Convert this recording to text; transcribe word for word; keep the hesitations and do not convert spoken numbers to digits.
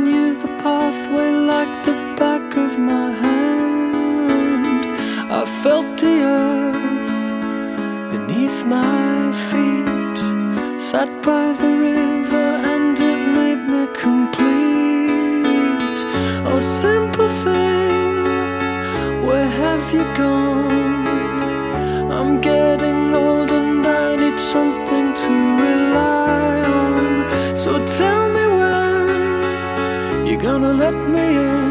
knew the pathway like the back of my hand. I felt the earth beneath my feet, sat by the river and it made me complete. Oh, simple thing, where have you gone? I'm getting old and I need something to rely on. So tell me when you're gonna let me in.